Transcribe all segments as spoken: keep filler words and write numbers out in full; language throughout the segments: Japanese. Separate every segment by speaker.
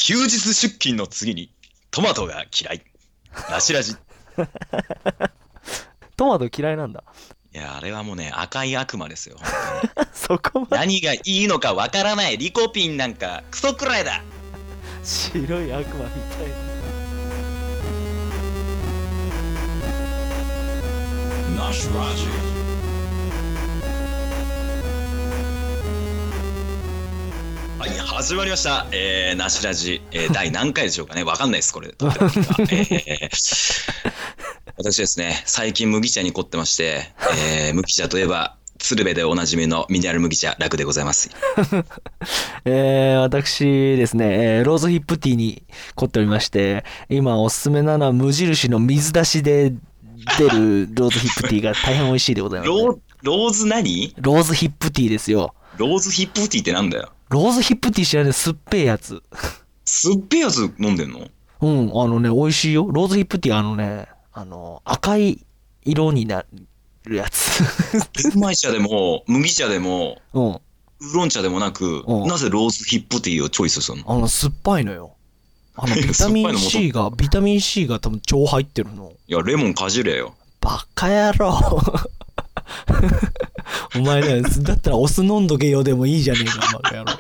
Speaker 1: 休日出勤の次にトマトが嫌い。なしラジ。
Speaker 2: トマト嫌いなんだ。
Speaker 1: いや、あれはもうね、赤い悪魔ですよ。
Speaker 2: そこまで。
Speaker 1: 何がいいのかわからない。リコピンなんかクソくらいだ。
Speaker 2: 白い悪魔みたいな。
Speaker 1: ナシラジ。はい、始まりました。えー、ナシラジ、えー、第何回でしょうかね。わかんないです、これ。えー、私ですね、最近麦茶に凝ってまして、えー、麦茶といえば、鶴瓶でおなじみのミネラル麦茶、楽でございます。
Speaker 2: えー、私ですね、えー、ローズヒップティーに凝っておりまして、今おすすめなのは無印の水出しで出るローズヒップティーが大変美味しいでございます、ね。
Speaker 1: ロ, ローズ何
Speaker 2: ローズヒップティーですよ。
Speaker 1: ローズヒップティーってなんだよ。
Speaker 2: ローズヒップティー知らない？酸っぱいやつ。
Speaker 1: 酸っぱいやつ飲んでんの？
Speaker 2: うん、あのね、美味しいよ。ローズヒップティーあのね、あの、赤い色になるやつ。
Speaker 1: 玄米茶でも、麦茶でも、
Speaker 2: うん。
Speaker 1: ウーロン茶でもなく、
Speaker 2: うん、
Speaker 1: なぜローズヒップティーをチョイスするの？
Speaker 2: あの、酸っぱいのよ。あの、ビタミン C が、ビタミン C が多分超入ってるの。
Speaker 1: いや、レモンかじれよ。
Speaker 2: バカ野郎。お前ね、だったらお酢飲んどけよでもいいじゃねえか、バカ野郎。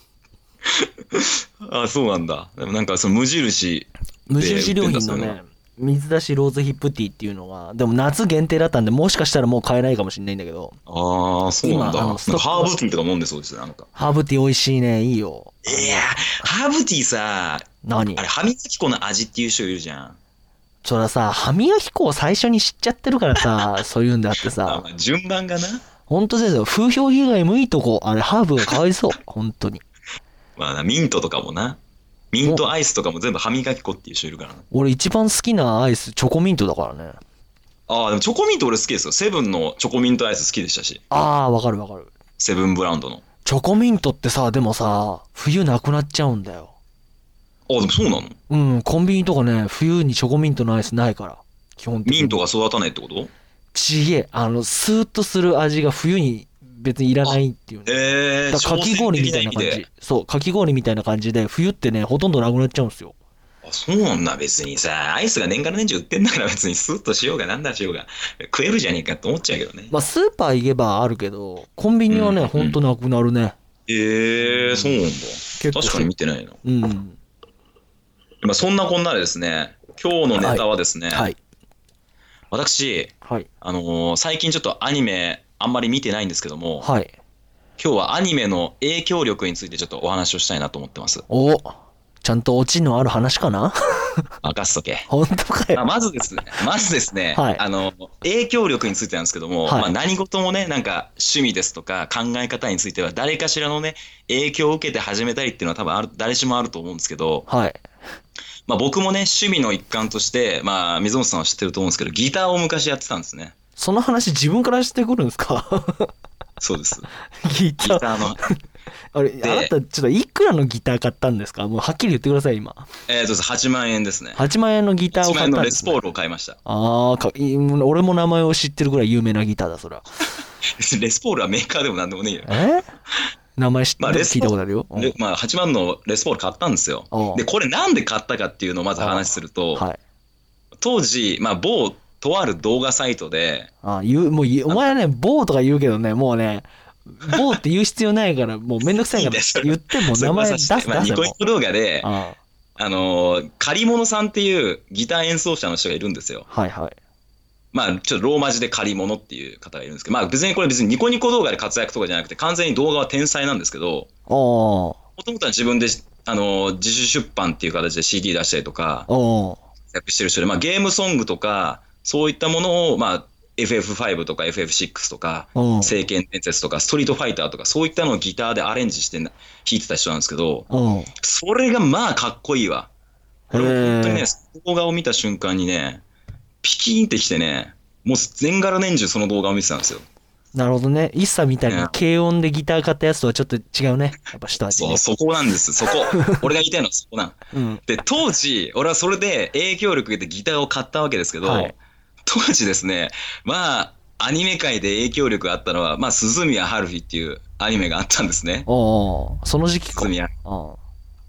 Speaker 1: あ、そうなんだ。でもなんかその無印
Speaker 2: 無印良品のね、水出しローズヒップティーっていうのが、でも夏限定だったんで、もしかしたらもう買えないかもしれないんだけど。
Speaker 1: ああ、そうなんだ。なんかハーブティーとか飲んでそうですね、あなた。
Speaker 2: ハーブティー美味しいね、いいよ。
Speaker 1: いや、ハーブティーさ、
Speaker 2: 何
Speaker 1: あれ、歯磨き粉の味っていう人いるじゃん。
Speaker 2: そらさ、歯磨き粉を最初に知っちゃってるからさ、そういうんだってさ。
Speaker 1: 順番がな。
Speaker 2: ほんとですよ。風評被害向いとこ。あれ、ハーブがかわいそう。ほんとに。
Speaker 1: まあ、ミントとかもな。ミントアイスとかも全部歯磨き粉っていう人いるからな。
Speaker 2: 俺一番好きなアイス、チョコミントだからね。
Speaker 1: ああ、でもチョコミント俺好きですよ。セブンのチョコミントアイス好きでしたし。
Speaker 2: ああ、わかるわかる。
Speaker 1: セブンブランドの。
Speaker 2: チョコミントってさ、でもさ、冬なくなっちゃうんだよ。
Speaker 1: あ、でもそうなの？
Speaker 2: うん、コンビニとかね、冬にチョコミントのアイスないから。基本的に。
Speaker 1: ミントが育たないってこと？
Speaker 2: ちげえ、あの、スーッとする味が冬に別にいらないっていうね。
Speaker 1: えー、
Speaker 2: だからかき氷みたいな感じ。そう、かき氷みたいな感じで、冬ってね、ほとんどなくなっちゃうんですよ。
Speaker 1: あ、そうなんだ。別にさ、アイスが年がら年中売ってんだから別にスーッとしようがなんだしようが食えるじゃねえかって思っちゃうけどね。
Speaker 2: まあ、スーパー行けばあるけど、コンビニはね、うんうん、ほんとなくなるね。
Speaker 1: えー、そうなんだ。結構確かに見てないな。
Speaker 2: うん。
Speaker 1: まあ、そんなこんなでですね、今日のネタはですね、はい。はい、私、
Speaker 2: はい、
Speaker 1: あのー、最近ちょっとアニメあんまり見てないんですけども、
Speaker 2: はい、
Speaker 1: 今日はアニメの影響力についてちょっとお話をしたいなと思ってます。
Speaker 2: お、ちゃんとオチのある話かな？
Speaker 1: 任せとけ。
Speaker 2: 本当かよ。
Speaker 1: まあ、まずですね、まずですね、はい、あの、影響力についてなんですけども、はい、まあ、何事もね、なんか趣味ですとか考え方については誰かしらのね、影響を受けて始めたりっていうのは多分ある、誰しもあると思うんですけど、
Speaker 2: はい。
Speaker 1: まあ、僕もね、趣味の一環として、まあ、水本さんは知ってると思うんですけど、ギターを昔やってたんですね。
Speaker 2: その話自分からしてくるんですか？
Speaker 1: そうです。
Speaker 2: ギター。
Speaker 1: ギターの。
Speaker 2: あれ、あなた、ちょっといくらのギター買ったんですか？もうはっきり言ってください、今。
Speaker 1: えーと、はちまんえんですね。
Speaker 2: はちまんえんのギターを買ったんです、ね。
Speaker 1: はちまんえんのレスポールを買いました。
Speaker 2: ああ、か、俺も名前を知ってるぐらい有名なギターだ、そら。
Speaker 1: レスポールはメーカーでもなんでもねえよ。
Speaker 2: え名前知ってる、まあ、聞いたことあるよ。
Speaker 1: まあ、はちまんのレスポール買ったんですよ。で、これなんで買ったかっていうのをまず話すると、はい、当時、まあ、某、とある動画サイトで、
Speaker 2: ああ、言う、もう、お前はね、某とか言うけどね、もうね、某って言う必要ないから、もうめんどくさいから言っても名前出す出す。
Speaker 1: まあ、ニコニコ動画で、あ, あのー、借り物さんっていうギター演奏者の人がいるんですよ。
Speaker 2: はいはい。
Speaker 1: まあ、ちょっとローマ字で借り物っていう方がいるんですけど、まあ別にこれ別にニコニコ動画で活躍とかじゃなくて、完全に動画は天才なんですけど、もともとは自分で、あのー、自主出版っていう形で シーディー 出したりとか、活躍してる人で、まあゲームソングとか、そういったものを、まあ、エフエフファイブ とか エフエフシックス とか、聖剣伝説とか、ストリートファイターとか、そういったのをギターでアレンジして弾いてた人なんですけど、それがまあかっこいいわ。これ本当にね、動画を見た瞬間にね、ピキーンってきてね、もう年がら年中その動画を見てたんですよ。
Speaker 2: なるほどね。イッサみたいに軽音でギター買ったやつとはちょっと違うね。やっぱ一味、
Speaker 1: ね。そう、そこなんです。そこ。俺が言いたいのはそこなん。うん、で、当時、俺はそれで影響力を受けてギターを買ったわけですけど、はい、当時ですね、まあ、アニメ界で影響力があったのは、まあ、鈴宮春日っていうアニメがあったんですね。
Speaker 2: おその時期か。
Speaker 1: 鈴宮。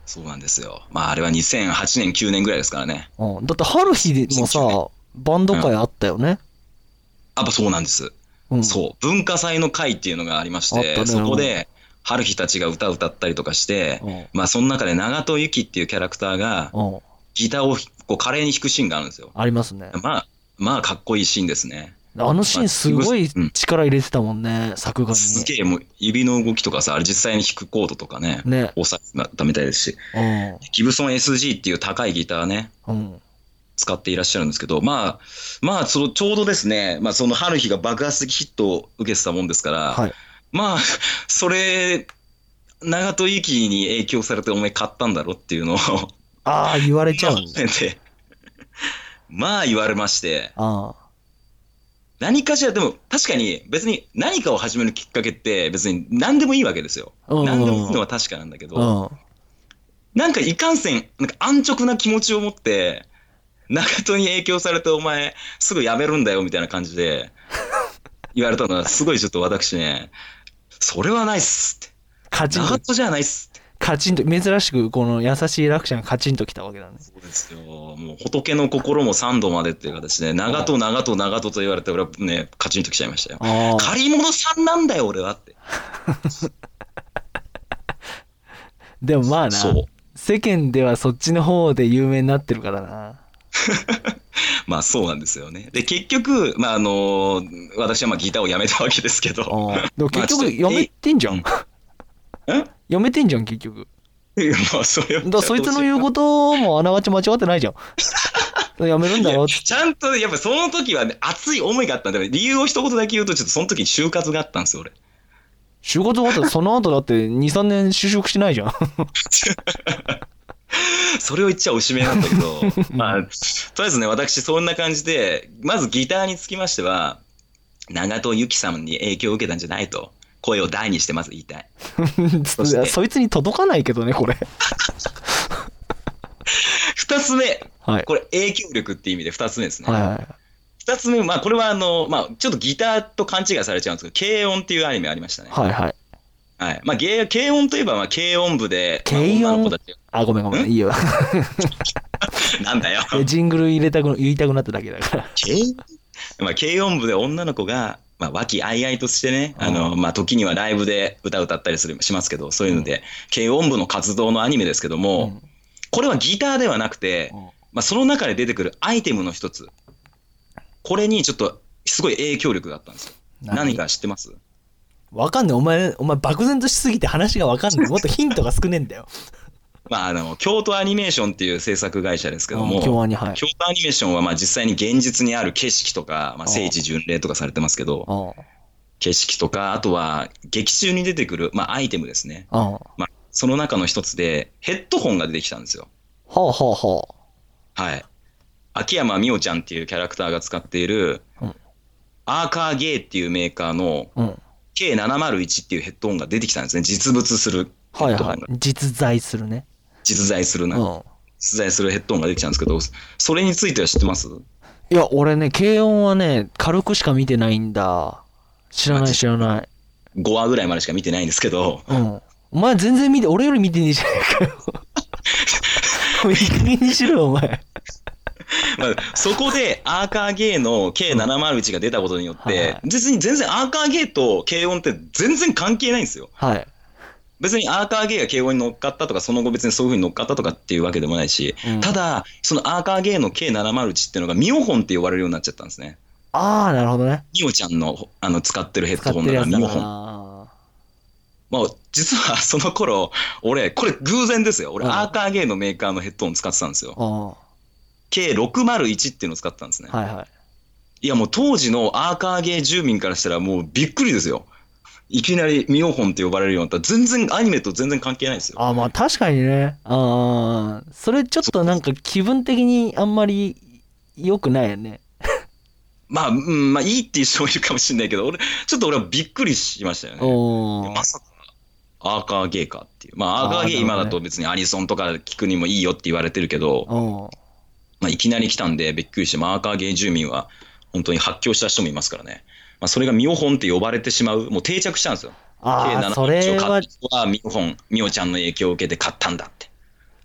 Speaker 1: そうなんですよ。まあ、あれはにせんはちねん、きゅうねんぐらいですからね。
Speaker 2: うん。だって春日でもさ、バンド会あったよね。
Speaker 1: やっぱそうなんです。
Speaker 2: うん。
Speaker 1: そう。文化祭の会っていうのがありまし
Speaker 2: あったね
Speaker 1: て、そこで、春日たちが歌を歌ったりとかして、
Speaker 2: うん
Speaker 1: まあ、その中で長戸由紀っていうキャラクターが、
Speaker 2: うん。
Speaker 1: ギターをこう華麗に弾くシーンがあるんですよ。
Speaker 2: ありますね。
Speaker 1: まあ、まあ、かっこいいシーンですね。
Speaker 2: あのシーンすごい
Speaker 1: うん
Speaker 2: 力入れてたもんね、作画に。
Speaker 1: すげえ、もう指の動きとかさ、あれ実際に弾くコードとかね、
Speaker 2: ね。
Speaker 1: 押さえたみたいですし、
Speaker 2: うん。
Speaker 1: ギブソン エスジー っていう高いギターね、
Speaker 2: うん。
Speaker 1: 使っていらっしゃるんですけど、まあ、まあ、そのちょうどですね、まあ、その春日が爆発的ヒットを受けてたもんですから、
Speaker 2: はい。
Speaker 1: まあ、それ、長戸由紀に影響されてお前買ったんだろっていうのを
Speaker 2: ああ、言われちゃうんだ。
Speaker 1: でまあ言われまして、
Speaker 2: あ
Speaker 1: 何かしら、でも確かに別に何かを始めるきっかけって別に何でもいいわけですよ。
Speaker 2: うんうんうん
Speaker 1: 何でもいいのは確かなんだけ
Speaker 2: あ。
Speaker 1: ど、
Speaker 2: うん。
Speaker 1: なんかいかんせん、なんか安直な気持ちを持って、長門に影響されてお前すぐ辞めるんだよみたいな感じで言われたのはすごいちょっと私ね、それはないっすって。
Speaker 2: カチンと、
Speaker 1: 長門じゃないっすって。
Speaker 2: カチンと、珍しくこの優しい楽者がカチンときたわけだね。
Speaker 1: そうですよ。もう仏の心も三度までっていう形で、長門長門長門と言われて俺はね、カチンときちゃいましたよ。
Speaker 2: ああ。
Speaker 1: 借り物さんなんだよ俺はって。
Speaker 2: でもまあな、
Speaker 1: そう。
Speaker 2: 世間ではそっちの方で有名になってるからな。
Speaker 1: まあそうなんですよね。で、結局、まああの私はまあギターをやめたわけですけど。
Speaker 2: ああ。でも結局
Speaker 1: まあちょっと
Speaker 2: やめてんじゃん。
Speaker 1: ん
Speaker 2: やめてんじゃん、結局。
Speaker 1: いやまあそれは
Speaker 2: だからそいつの言うこともあながち間違ってないじゃん。やめるんだろって。
Speaker 1: ちゃんと、やっぱその時はね、熱い思いがあったんだよ。理由を一言だけ言うと、ちょっとその時に就活があったんですよ、俺。
Speaker 2: 仕事終わったらその後だってに、さんねん就職してないじゃん。
Speaker 1: それを言っちゃおしめなんだけど、まあ、とりあえずね、私そんな感じで、まずギターにつきましては、長門由紀さんに影響を受けたんじゃないと、声を大にしてまず言いたい。そして
Speaker 2: そいつに届かないけどね、これ。
Speaker 1: 二つ目、
Speaker 2: はい。
Speaker 1: これ影響力って意味で二つ目ですね。
Speaker 2: はいはい。
Speaker 1: 二つ目、まあこれはあの、まあちょっとギターと勘違いされちゃうんですけど、軽音っていうアニメありましたね。
Speaker 2: はいはい。
Speaker 1: はい。まあゲー軽音といえば、まあ軽音部で、まあ、
Speaker 2: 軽音
Speaker 1: 女の子たち
Speaker 2: あ、ごめんごめん、いいよ。
Speaker 1: なんだよ。
Speaker 2: ジングル入れたく、言いたくなっただけだから。
Speaker 1: 軽まあ、軽音部で女の子が、まあ、和気あいあいとしてね、あの、まあ、時にはライブで歌歌ったりする、しますけど、そういうので、軽音部の活動のアニメですけども、
Speaker 2: うん
Speaker 1: これはギターではなくて、
Speaker 2: うん
Speaker 1: まあ、その中で出てくるアイテムの一つ、これにちょっと、すごい影響力があったんですよ。
Speaker 2: 何
Speaker 1: 何か知ってます？
Speaker 2: わかんない。お前、お前漠然としすぎて話がわかんない。もっとヒントが少ねえんだよ。
Speaker 1: まあ、あの、京都アニメーションっていう制作会社ですけども、
Speaker 2: うん京アニはい
Speaker 1: 京都アニメーションはまあ実際に現実にある景色とか、まあ、聖地巡礼とかされてますけど、
Speaker 2: あ
Speaker 1: 景色とか、あとは劇中に出てくる、まあ、アイテムですね。
Speaker 2: あ。ああ。は
Speaker 1: まあ、その中の一つで、ヘッドホンが出てきたんですよ。
Speaker 2: あはあは
Speaker 1: はい。秋山美桜ちゃんっていうキャラクターが使っている、
Speaker 2: うん
Speaker 1: アーカーゲーっていうメーカーの
Speaker 2: あ。うん。
Speaker 1: ケーななまるいち っていうヘッドホンが出てきたんですね。実物するヘ
Speaker 2: はいはい
Speaker 1: ッドホンが。。
Speaker 2: 実在するね。
Speaker 1: 実在するな。
Speaker 2: うん。
Speaker 1: 実在するヘッドホンが出てきたんですけど、それについては知ってます？
Speaker 2: いや、俺ね、軽音はね、軽くしか見てないんだ。知らない知らない。
Speaker 1: ごわぐらいまでしか見てないんですけど、
Speaker 2: うん。お前全然見て、俺より見てねえじゃねえかよ。もういい加減にしろよ、お前。
Speaker 1: まあ、そこでアーカーゲーの ケーななまるいち が出たことによっ
Speaker 2: はいはい
Speaker 1: て、実に全然アーカーゲーと軽音って全然関係ないんですよ。
Speaker 2: はい。
Speaker 1: 別にアーカーゲーが軽音に乗っかったとか、その後別にそういう風に乗っかったとかっていうわけでもないし、
Speaker 2: うん
Speaker 1: ただ、そのアーカーゲーの ケーななまるいち っていうのがミオホンって呼ばれるようになっちゃったんですね。
Speaker 2: ああ、なるほどね。
Speaker 1: ミオちゃんのあの使ってるヘッ
Speaker 2: 使っ
Speaker 1: ドホンだ
Speaker 2: てるやつだ
Speaker 1: からミオホン。
Speaker 2: な。
Speaker 1: まあ、実はその頃、俺、これ偶然ですよ。俺、
Speaker 2: うん
Speaker 1: アーカーゲーのメーカーのヘッドホン使ってたんですよ。
Speaker 2: あ
Speaker 1: ケーろくまるいち っていうのを使ってたんですね。
Speaker 2: あ。はいはい。
Speaker 1: いやもう当時のアーカーゲー住民からしたらもうびっくりですよ。いきなりミオホンって呼ばれるようになったら全然アニメと全然関係ないですよ。
Speaker 2: ああ、まあ確かにね。ああ、それちょっとなんか気分的にあんまり良くないよね。
Speaker 1: まあ、うん、まあいいっていう人もいるかもしれないけど、俺、ちょっと俺はびっくりしましたよね。
Speaker 2: おー
Speaker 1: まさかアーカーゲーかっていう。まあアーカーゲー
Speaker 2: あーなるほどね
Speaker 1: 今だと別にアニソンとか聞くにもいいよって言われてるけど、
Speaker 2: おー
Speaker 1: まあいきなり来たんでびっくりして、まあアーカーゲー住民は本当に発狂した人もいますからね。まあそれがミオホンって呼ばれてしまう、もう定着したんですよ。
Speaker 2: ああ、それは、
Speaker 1: はミオホン、ミオちゃんの影響を受けて買ったんだって。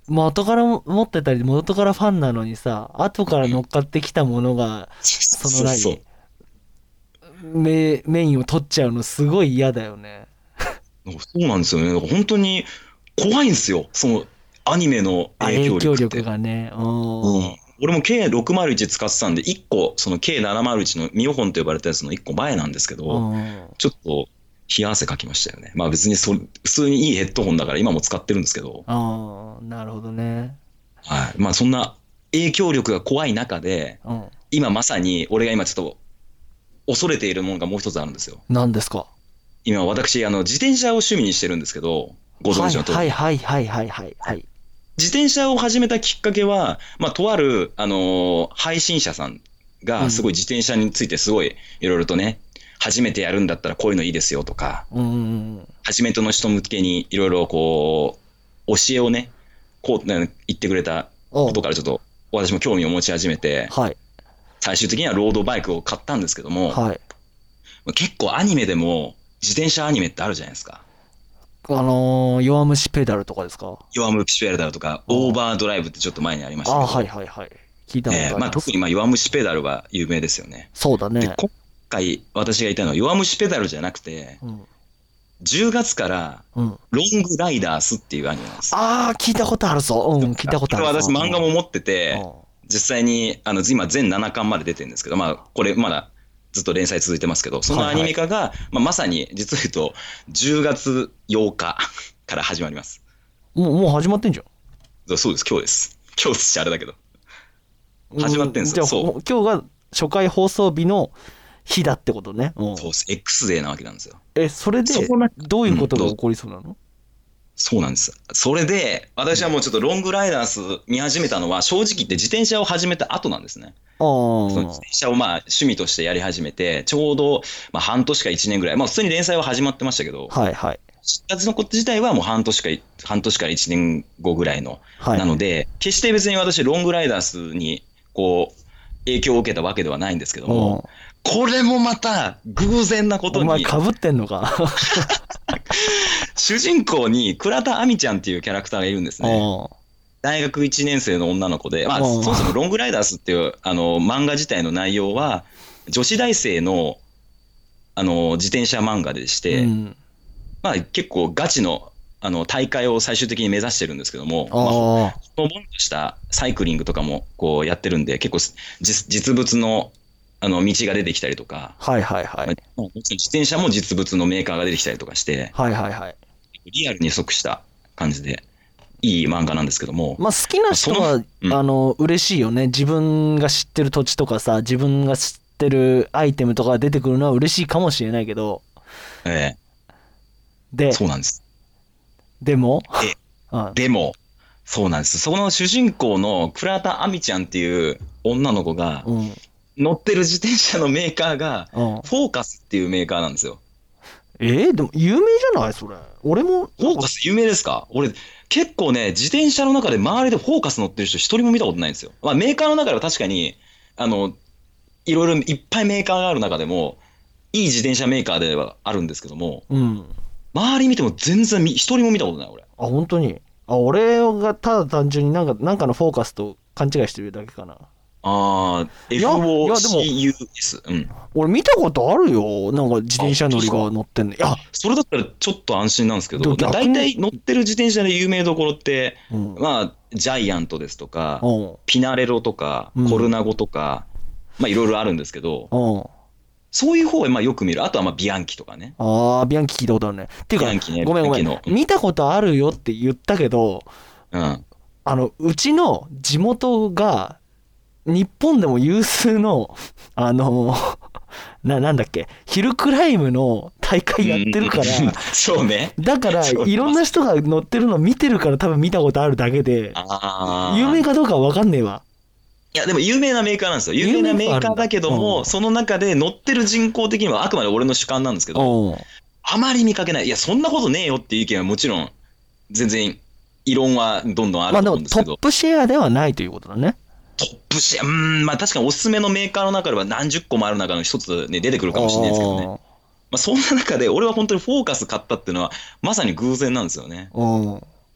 Speaker 2: 元から持ってたり、元からファンなのにさ、後から乗っかってきたものが、その
Speaker 1: そう
Speaker 2: 何メ、メインを取っちゃうのすごい嫌だよね。
Speaker 1: そうなんですよね。だから本当に怖いんですよ。そのアニメの影響力って。
Speaker 2: 影響力がね。うん。
Speaker 1: 俺も ケーろくまるいち 使ってたんで、いっこ、その ケーななまるいち のミオホンと呼ばれたやつのいっこまえなんですけど、ちょっと冷や汗かきましたよね。まあ別にそ普通にいいヘッドホンだから今も使ってるんですけど。
Speaker 2: ああ、なるほどね。
Speaker 1: はい。まあそんな影響力が怖い中で、うん、今まさに俺が今ちょっと恐れているものがもう一つあるんですよ。
Speaker 2: 何ですか？
Speaker 1: 今私、あの、自転車を趣味にしてるんですけど、ご存知の通り。
Speaker 2: はいはいはいはいはいはい。
Speaker 1: 自転車を始めたきっかけは、まあ、とある、あのー、配信者さんがすごい自転車についてすごいいろいろとね、初めてやるんだったらこういうのいいですよとか、うん、初めての人向けにいろいろこう、教えをね、こう、ね、言ってくれたことからちょっと私も興味を持ち始めて、はい、最終的にはロードバイクを買ったんですけども、はい、結構アニメでも自転車アニメってあるじゃないですか。
Speaker 2: あのー、弱虫ペダルとかですか？
Speaker 1: 弱虫ペダルとか、オーバードライブってちょっと前にありましたけど。
Speaker 2: あ、はいはいはい。聞いたことあります。
Speaker 1: えー、まあ特にまあ弱虫ペダルは有名ですよね。
Speaker 2: そうだね。
Speaker 1: で、今回私が言ったのは弱虫ペダルじゃなくて、うん、じゅうがつからロングライダースっていうアニメなんです。
Speaker 2: うん、ああ、聞いたことあるぞ。うん、聞いたことあるぞ。
Speaker 1: 私漫画も持ってて、実際にあの今全ななかんまで出てるんですけど、まあこれまだずっと連載続いてますけど、そのアニメ化が、はいはい、まあ、まさに実を言うとじゅうがつようかから始まります。
Speaker 2: もう、もう始まってんじゃ
Speaker 1: ん。そうです、今日です。今日ってあれだけど。始まってんですよ。
Speaker 2: じゃあ、今日が初回放送日の日だってことね。
Speaker 1: そうです。X デーなわけなんですよ。
Speaker 2: え、それで、どういうことが起こりそうなの？うん、
Speaker 1: そうなんです。それで、私はもうちょっとロングライダース見始めたのは、正直言って自転車を始めた後なんですね。その自転車をまあ趣味としてやり始めて、ちょうどまあ半年かいちねんぐらい、まあ普通に連載は始まってましたけど、はいはい。出発のこと自体はもう半年か、半年からいちねんごぐらいの。はい、なので、決して別に私ロングライダースにこう、影響を受けたわけではないんですけども、これもまた偶然なことに。
Speaker 2: お前被ってんのか
Speaker 1: 主人公に倉田亜美ちゃんっていうキャラクターがいるんですね。大学いちねん生の女の子で、まあ、そもそもロングライダースっていうあの漫画自体の内容は女子大生のあの自転車漫画でして、うん、まあ、結構ガチのあの大会を最終的に目指してるんですけども、まあ、ほのぼんとしたサイクリングとかもこうやってるんで、結構実、実物のあの道が出てきたりとか、はいはいはい。まあ、自転車も実物のメーカーが出てきたりとかして、はいはいはい。リアルに即した感じでいい漫画なんですけども、
Speaker 2: まあ好きな人は、うん、あの嬉しいよね。自分が知ってる土地とかさ、自分が知ってるアイテムとかが出てくるのは嬉しいかもしれないけど、ええ。で、
Speaker 1: そうなんです。
Speaker 2: でも、
Speaker 1: えああでも、そうなんです。その主人公の倉田亜美ちゃんっていう女の子が、うん、乗ってる自転車のメーカーが、フォーカスっていうメーカーなんですよ。
Speaker 2: えー、でも有名じゃないそれ。俺も。
Speaker 1: フォーカス有名ですか？俺、結構ね、自転車の中で周りでフォーカス乗ってる人一人も見たことないんですよ。まあメーカーの中では確かに、あの、いろいろいっぱいメーカーがある中でも、いい自転車メーカーではあるんですけども、うん、周り見ても全然一人も見たことない、俺。
Speaker 2: あ、本当に？あ、俺がただ単純になんか、なんかのフォーカスと勘違いしてるだけかな。
Speaker 1: ああ、エフオーシーユーエス。うん。
Speaker 2: 俺見たことあるよ。なんか自転車乗りが乗ってんの。い
Speaker 1: や、それだったらちょっと安心なんですけど、だいたい乗ってる自転車で有名どころって、うん、まあ、ジャイアントですとか、うん、ピナレロとか、コルナゴとか、うん、まあいろいろあるんですけど、うん、そういう方はまあよく見る。あとはまあビアンキとかね。
Speaker 2: ああ、ビアンキ聞いたことあるね。っていうか、ね、ごめんごめん。見たことあるよって言ったけど、うん、あの、うちの地元が、日本でも有数の、あの、な、なんだっけ、ヒルクライムの大会やってるから、
Speaker 1: そうね。
Speaker 2: だから、いろんな人が乗ってるの見てるから多分見たことあるだけで、有名かどうかは分かんねえわ。
Speaker 1: いや、でも有名なメーカーなんですよ。有名なメーカーだけども、その中で乗ってる人口的にはあくまで俺の主観なんですけど、あまり見かけない。いや、そんなことねえよっていう意見はもちろん、全然、異論はどんどんあると思うんですけど。まあでも
Speaker 2: トップシェアではないということだね。
Speaker 1: トップシェア、うーん、まあ確かにおすすめのメーカーの中では何十個もある中の一つね、出てくるかもしれないですけどね。まあそんな中で俺は本当にフォーカス買ったっていうのはまさに偶然なんですよね。本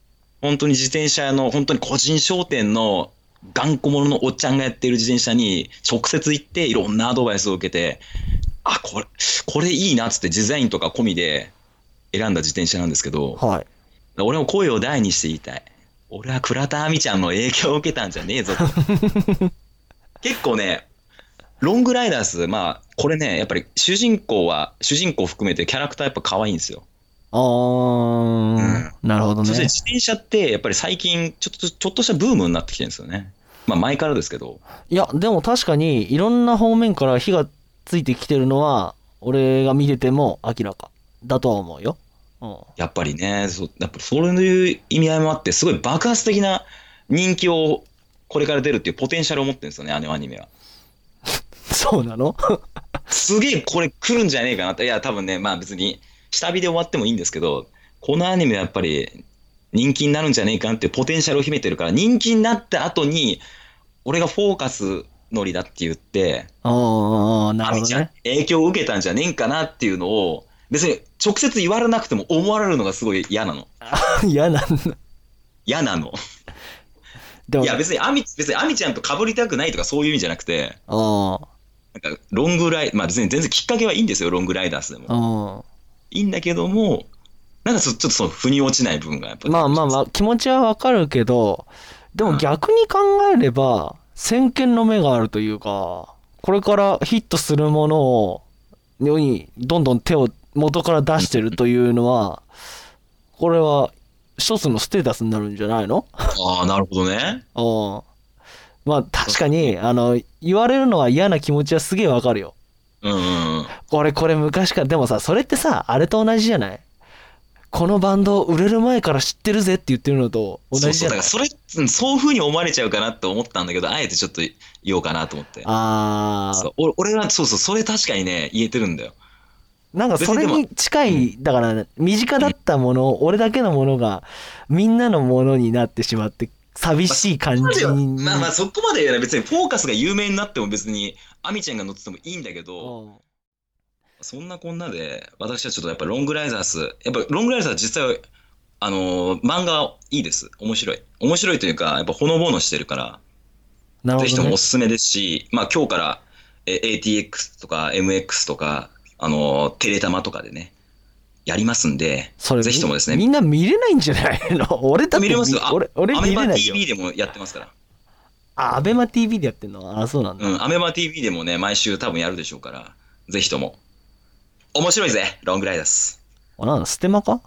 Speaker 1: 本当に自転車の本当に個人商店の頑固者のおっちゃんがやってる自転車に直接行っていろんなアドバイスを受けて、あ、これ、これいいなっつってデザインとか込みで選んだ自転車なんですけど、
Speaker 2: はい。
Speaker 1: 俺も声を大にして言いたい。俺は倉田亜美ちゃんの影響を受けたんじゃねえぞと。結構ね、ロングライダース、まあ、これね、やっぱり主人公は、主人公含めてキャラクターやっぱ可愛いんですよ。
Speaker 2: あー、うん、なるほどね。
Speaker 1: そして自転車って、やっぱり最近ちょっと、ちょっとしたブームになってきてるんですよね。まあ前からですけど。
Speaker 2: いや、でも確かにいろんな方面から火がついてきてるのは、俺が見てても明らかだとは思うよ。うん、
Speaker 1: やっぱりね、そやっぱそういう意味合いもあって、すごい爆発的な人気をこれから出るっていうポテンシャルを持ってるんですよね、あのアニメは。
Speaker 2: そうなの
Speaker 1: すげえこれ来るんじゃねえかなって。いや、多分ね、まあ別に下火で終わってもいいんですけど、このアニメはやっぱり人気になるんじゃねえかなっていうポテンシャルを秘めてるから、人気になった後に、俺がフォーカス乗りだって言って、
Speaker 2: ああ、なるほどね。
Speaker 1: 影響を受けたんじゃねえかなっていうのを、別に直接言われなくても思われるのがすごい嫌なの。
Speaker 2: 嫌なんだ。
Speaker 1: 嫌なの。
Speaker 2: でも
Speaker 1: いや別にアミ、別にアミちゃんと被りたくないとかそういう意味じゃなくて、
Speaker 2: あ
Speaker 1: なんかロングライ、まあ別に全然きっかけはいいんですよ、ロングライダースでも。いいんだけども、なんかちょっとその腑に落ちない部分がやっぱり。
Speaker 2: まあまあまあ、気持ちはわかるけど、でも逆に考えれば、先見の目があるというか、これからヒットするものを、世にどんどん手を元から出してるというのは、これは一つのステータスになるんじゃないの？
Speaker 1: ああ、なるほどね。
Speaker 2: うん。まあ確かに、あの、言われるのは嫌な気持ちはすげえわかるよ。
Speaker 1: うんうんうん。
Speaker 2: 俺これ昔から、でもさ、それってさ、あれと同じじゃない？このバンド売れる前から知ってるぜって言ってるのと同じじゃない？
Speaker 1: そうそう、だからそれ、うん、そういう風に思われちゃうかなって思ったんだけど、あえてちょっと言おうかなと思って。
Speaker 2: ああ。
Speaker 1: そう、俺俺はそうそう、それ確かにね、言えてるんだよ。
Speaker 2: なんかそれに近い、だから、ね、身近だったもの、うん、俺だけのものがみんなのものになってしまって寂しい感じに。
Speaker 1: まあまあそこまで言うなら別にフォーカスが有名になっても別にアミちゃんが乗っててもいいんだけど、そんなこんなで私はちょっとやっぱロングライザース、やっぱロングライザース実際あのー、漫画いいです。面白い。面白いというかやっぱほのぼのしてるから、なるほどね、ぜひともおすすめですし、まあ今日からえ エーティーエックス とか エムエックス とかあのー、テレタマとかでね、やりますんで、ぜひともですね。
Speaker 2: みんな見れないんじゃないの？俺だって
Speaker 1: 見れますよ。
Speaker 2: 俺、俺見れないよ。
Speaker 1: アメマ ティーブイ でもやってますから。
Speaker 2: あ、アベマ ティーブイ でやってんの？あ、そうなんだ。
Speaker 1: うん、アメマ ティーブイ でもね、毎週多分やるでしょうから、ぜひとも。面白いぜ、ロングライダース。
Speaker 2: あ、なんだ、ステマか？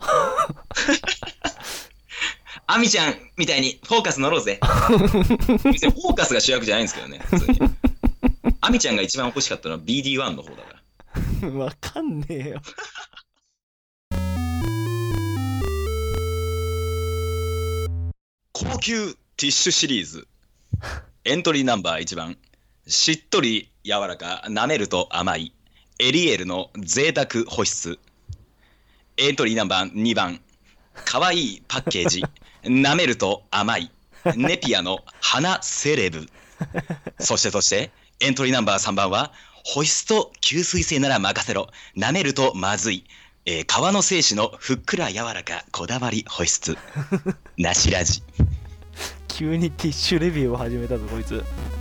Speaker 1: アミちゃんみたいにフォーカス乗ろうぜ。別にフォーカスが主役じゃないんですけどね、普通に。アミちゃんが一番欲しかったのは ビーディーワン の方だから。
Speaker 2: わかんねえよ。
Speaker 1: 高級ティッシュシリーズエントリーナンバーいちばん、しっとり柔らか舐めると甘いエリエールの贅沢保湿。エントリーナンバーにばん、かわいいパッケージ舐めると甘いネピアの花セレブ。そしてそしてエントリーナンバーさんばんは、保湿と吸水性なら任せろ舐めるとまずい、えー、革の精子のふっくら柔らかこだわり保湿なしラジ。
Speaker 2: 急にティッシュレビューを始めたぞこいつ。